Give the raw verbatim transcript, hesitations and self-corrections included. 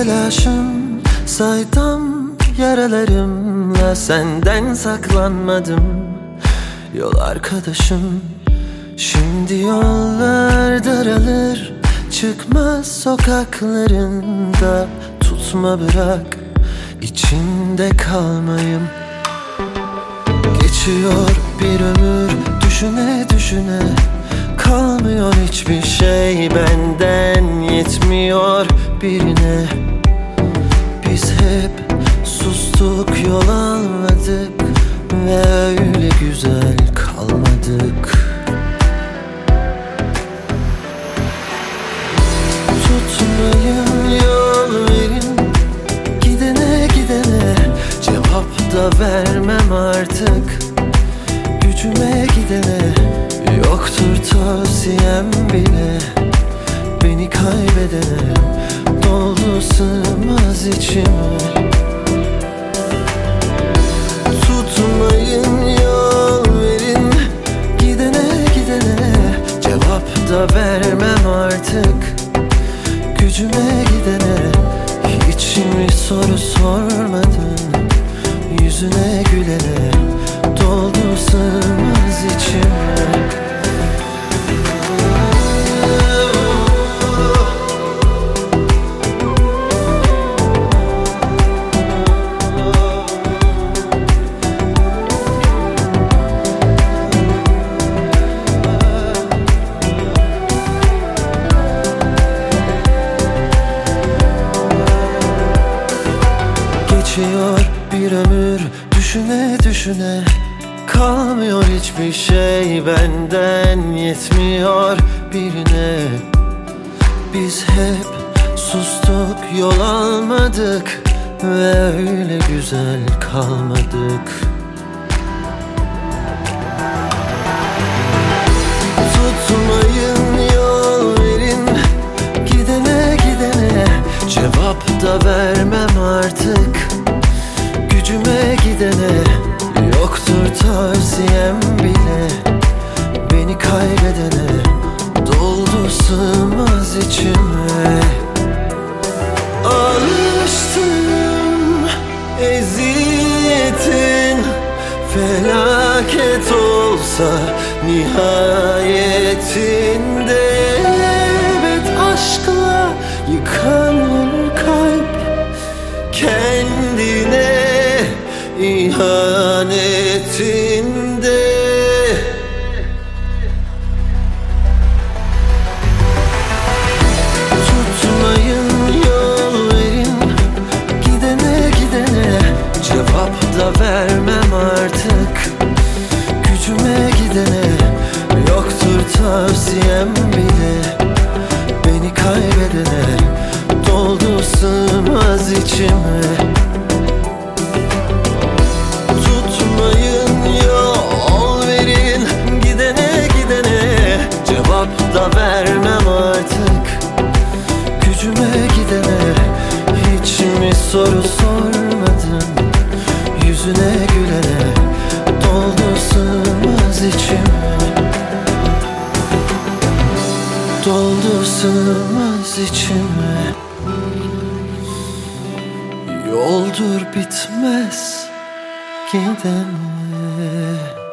telaşım, saydam yaralarımla senden saklanmadım. Yol arkadaşım, şimdi yollar daralır, çıkmaz sokaklarında. Tutma, bırak içinde kalmayım. Geçiyor bir ömür düşüne düşüne, kalmıyor hiçbir şey benden, yetmiyor birine. Biz hep sustuk, yol almadık ve öyle güzel kalmadık. Tutmayın, yol verin, gidene gidene cevap da vermem artık. Gücüme gidene yoktur tavsiyem bile. Beni kaybedene doldu sığmaz içime. Tutmayın, yol verin, gidene gidene cevap da vermem artık. Gücüme gidene hiç mi soru sormadın? Yüzüne gülene doldu sığmaz içime. Geçiyor bir ömür düşüne düşüne, kalmıyor hiçbir şey benden, yetmiyor birine. Biz hep sustuk, yol almadık ve öyle güzel kalmadık. Tutmayın, yol verin, gidene gidene cevap da vermem artık. Gücüme gidene yoktur tavsiyem bile. Beni kaybedene doldu sığmaz içime. Alıştım eziyetin, felaket olsa nihayetinde. Evet, aşkla yıkanır kalp, kendine ihanetinde. Tutmayın, yol verin, gidene gidene cevap da vermem artık. Gücüme gidene yoktur tavsiyem bile. Beni kaybedene doldu sığmaz içime. Tutmayın, yol verin, gidene gidene cevap da vermem artık. Gücüme gidene hiç mi soru sormadın? Yüzüne gülene doldu sığmaz içime. Doldu sığmaz içime. Yoldur bitmez gidene.